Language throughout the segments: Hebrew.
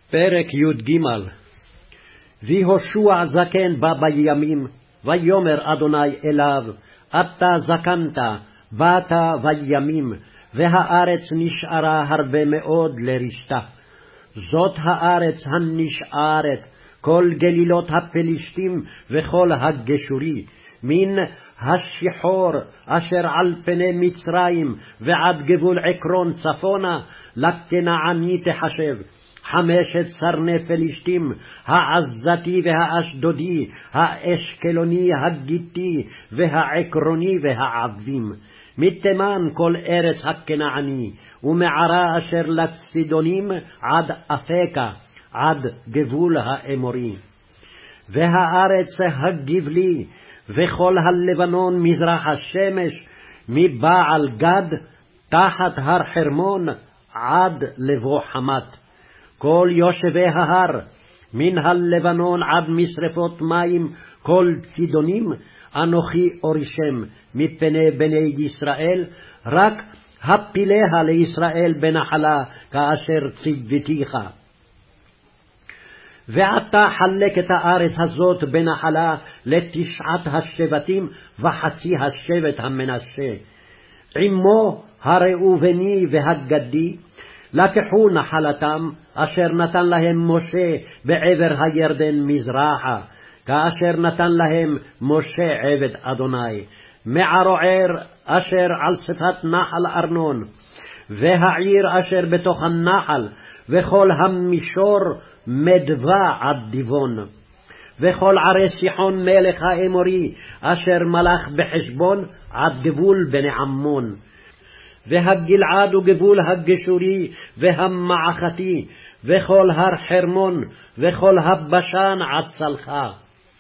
פרק י"ג. ויהושע זקן בא בימים, ויאמר אדוני אליו, אתה זקנת, באת בימים, והארץ נשארה הרבה מאוד לרשתה. זאת הארץ הנשארת, כל גלילות הפלישתים וכל הגשורי, מן השחור אשר על פני מצרים ועד גבול עקרון צפונה, לכנעני תחשב. 5 סרני פלישתים, העזתי והאשדודי, האשקלוני, הגיתי והעקרוני והעבים. מתימן כל ארץ הכנעני, ומערה אשר לצידונים עד אפקה, עד גבול האמורי. והארץ הגבלי, וכל הלבנון מזרח השמש, מבעל גד תחת הר חרמון עד לבוא חמת. כל יושבי ההר, מן הלבנון עד משרפות מים, כל צידונים, אנוכי אורישם מפני בני ישראל, רק הפיליה לישראל בנחלה, כאשר ציוותיך. ועתה חלק את הארץ הזאת בנחלה ל9 השבטים וחצי השבט המנשה. עמו הראובני והגדי, לקחו נחלתם אשר נתן להם משה בעבר הירדן מזרחה, כאשר נתן להם משה עבד אדוני, מערוער אשר על שפת נחל ארנון, והעיר אשר בתוך הנחל, וכל המישור מדווה עד דיבון, וכל ערי סיחון מלך האמורי אשר מלך בחשבון עד גבול בני עמון, והגלעד וגבול הגשורי והמעכתי, וכל הר חרמון, וכל הבשן עד צלחה.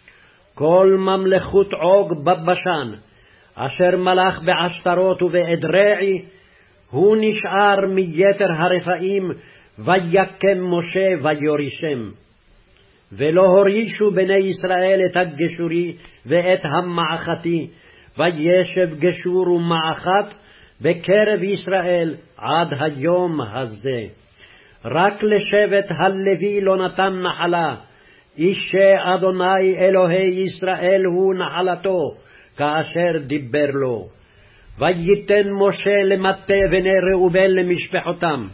כל ממלכות עוג בבשן, אשר מלך בעשתרות ובאדרעי, הוא נשאר מיתר הרפאים, ויקם משה ויורישם. ולא הורישו בני ישראל את הגשורי ואת המעכתי, וישב גשור ומעכת בקרב ישראל עד היום הזה. רק לשבט הלוי לא נתן נחלה, אישי אדוני אלוהי ישראל הוא נחלתו, כאשר דיבר לו. וייתן משה למטה בני ראובן למשפחותם.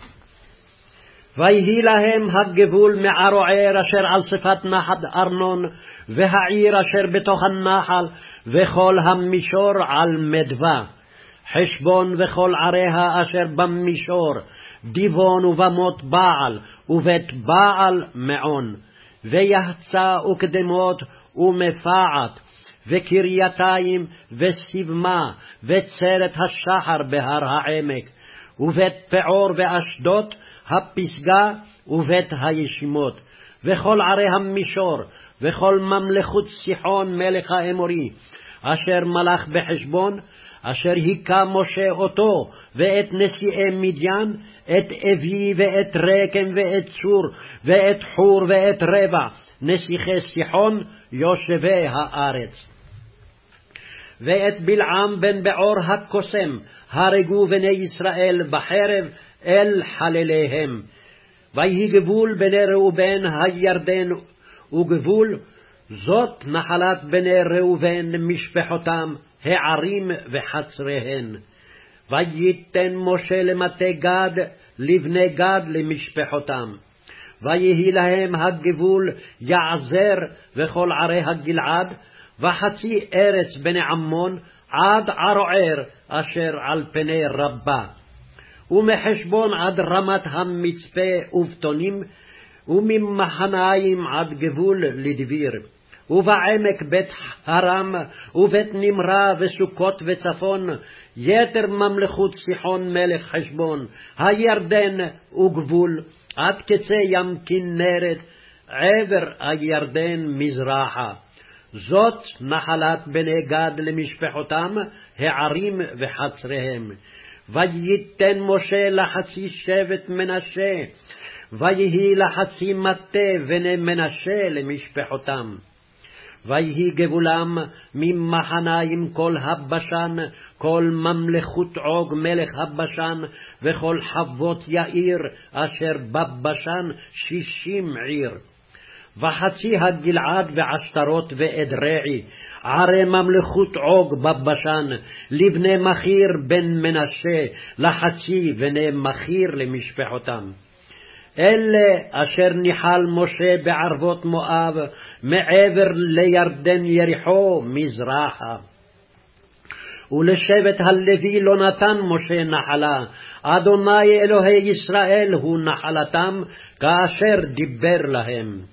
ויהי להם הגבול מערוער אשר על שפת נחל ארנון, והעיר אשר בתוך הנחל, וכל המישור על מדווה. חשבון וכל עריה אשר במישור, דיבון ובמות בעל, ובית בעל מעון, ויחצה וקדמות ומפעת, וקרייתיים וסיבמה, וצרת השחר בהר העמק, ובית פעור ואשדות, הפסגה ובית הישימות, וכל ערי המישור, וכל ממלכות סיחון מלך האמורי, אשר מלך בחשבון, אשר היכה משה אותו, ואת נשיאי מדיין, את אבי ואת רקם ואת צור, ואת חור ואת רבע, נסיכי סיחון, יושבי הארץ. ואת בלעם בן בעור הקוסם, הרגו בני ישראל בחרב אל חלליהם. ויהי גבול בני ראובן הירדן וגבול, זאת נחלת בני ראובן משפחותם, הערים וחצריהן. וייתן משה למטה גד, לבני גד למשפחותם. ויהי להם הגבול יעזר וכל ערי הגלעד, וחצי ארץ בני עמון עד ערוער אשר על פני רבה. ומחשבון עד רמת המצפה ובטונים, וממחניים עד גבול לדביר. ובעמק בית הרם, ובית נמרה וסוכות וצפון, יתר ממלכות סיחון מלך חשבון, הירדן וגבול, עד קצה ים כנרת, עבר הירדן מזרחה. זאת נחלת בני גד למשפחותם, הערים וחצריהם. וייתן משה לחצי שבט מנשה, ויהי לחצי מטה בני מנשה למשפחותם. ויהי גבולם ממחניים כל הבשן, כל ממלכות עוג מלך הבשן, וכל חוות יאיר אשר בבשן 60 עיר. וחצי הגלעד ועשתרות ואדרעי, ערי ממלכות עוג בבשן, לבני מכיר בן מנשה, לחצי בני מכיר למשפחותם. אלה אשר ניחל משה בערבות מואב, מעבר לירדן יריחו מזרחה. ולשבט הלוי לא נתן משה נחלה, אדוני אלוהי ישראל הוא נחלתם, כאשר דיבר להם.